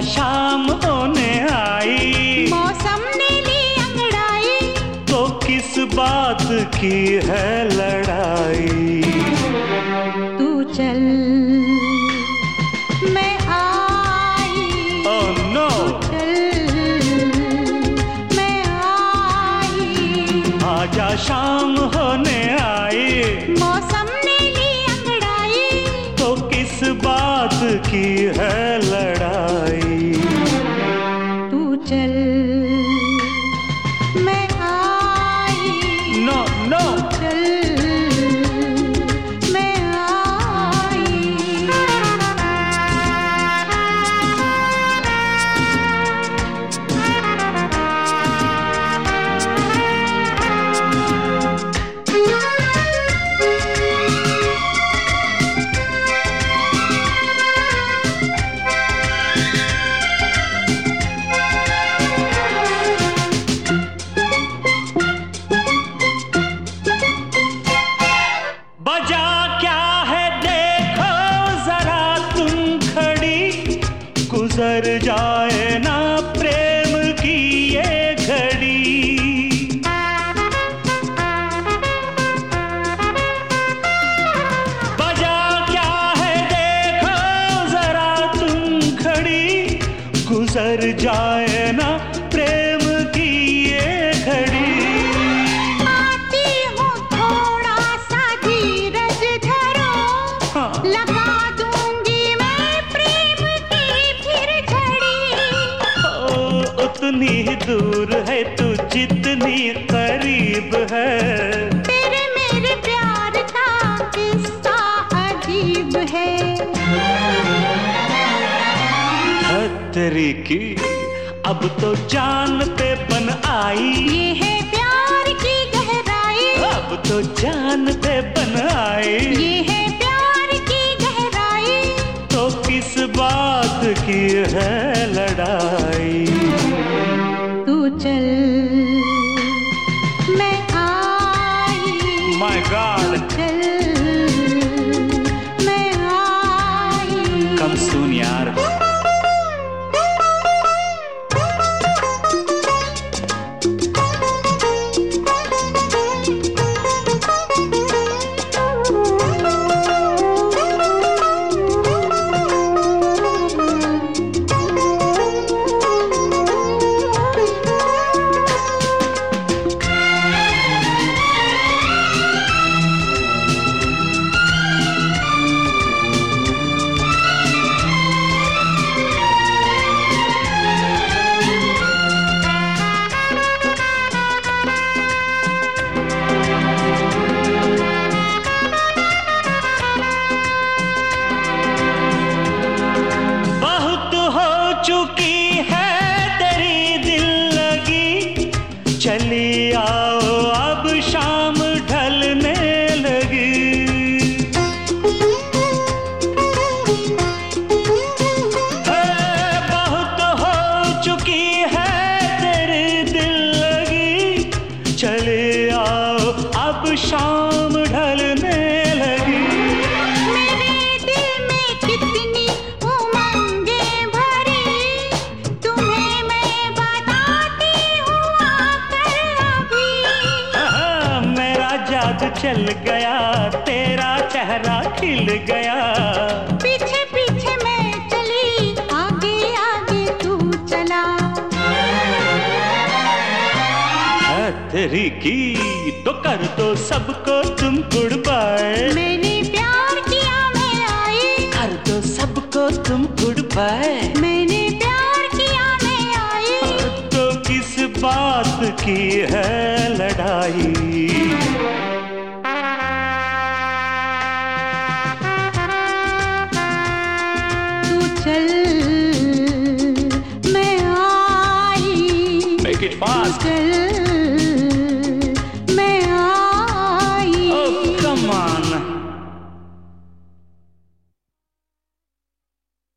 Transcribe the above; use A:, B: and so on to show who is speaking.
A: शाम होने आई,
B: मौसम ने ली अंगड़ाई,
A: तो किस बात की है लड़ाई।
B: तू चल मैं आई,
A: ओह नो,
B: मैं आई।
A: आजा शाम होने आई,
B: मौसम ने ली अंगड़ाई,
A: तो किस बात की है लड़ाई।
B: तू चल मैं आई,
A: नो नो,
B: चल मैं आई।
A: बजा क्या है देखो जरा तुम खड़ी, गुजर जाए ना प्रेम की ये घड़ी। बजा क्या है देखो जरा तुम खड़ी, गुजर जाए ना प्रेम की ये घड़ी।
B: आती हूँ थोड़ा सा धीरज धरो, लगा दूंगी मैं प्रेम की फिर झड़ी।
A: ओ, उतनी ही दूर है तू जितनी करीब है,
B: तेरे मेरे प्यार का किस्सा अजीब है।
A: तेरी की अब तो जान पे बन आई,
B: ये है प्यार की गहराई,
A: अब तो जान पे बन आई।
B: ये है प्यार की गहराई,
A: तो किस बात की है लड़ाई।
B: तू चल मैं आई,
A: माय गॉड,
B: चल मैं आई।
A: कम सून यार। चुकी है तेरी दिल लगी, चली आओ अब शाम ढलने लगी। बहुत हो चुकी है तेरी दिल लगी, चले आओ अब शाम ढलने लगी। चल गया तेरा चेहरा खिल गया,
B: पीछे पीछे मैं चली, आगे आगे तू चला।
A: तेरी की तो कर दो सबको तुम गुड बाय,
B: मैंने प्यार किया मैं आई,
A: कर दो सबको तुम गुड बाय,
B: मैंने प्यार किया मैं आई।
A: तो किस बात की है लड़ाई।
B: चल मैं आई,
A: Make it fast.
B: चल